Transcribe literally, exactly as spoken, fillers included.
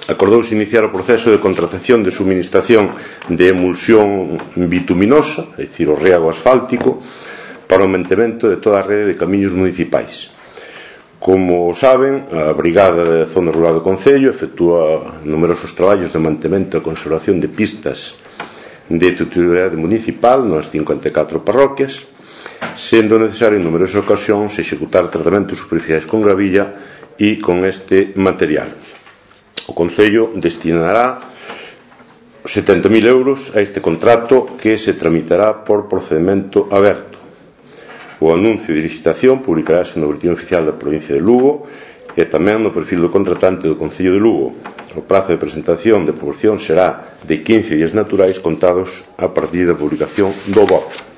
acordouse iniciar o proceso de contratación de suministración de emulsión bituminosa, é dicir, o riego asfáltico, para o mantemento de toda a rede de camiños municipais. Como saben, a Brigada de Zona Rural do Concello efectúa numerosos traballos de mantemento e conservación de pistas de titularidade municipal nas cincuenta e catro parroquias, sendo necesario en numerosas ocasións executar tratamentos superficiais con gravilla e con este material. O Concello destinará setenta mil euros a este contrato, que se tramitará por procedimento aberto. O anuncio de licitación publicarase no Boletín Oficial da provincia de Lugo e tamén no perfil do contratante do Concello de Lugo. O prazo de presentación de promoción será de quince días naturais contados a partir da publicación do voto.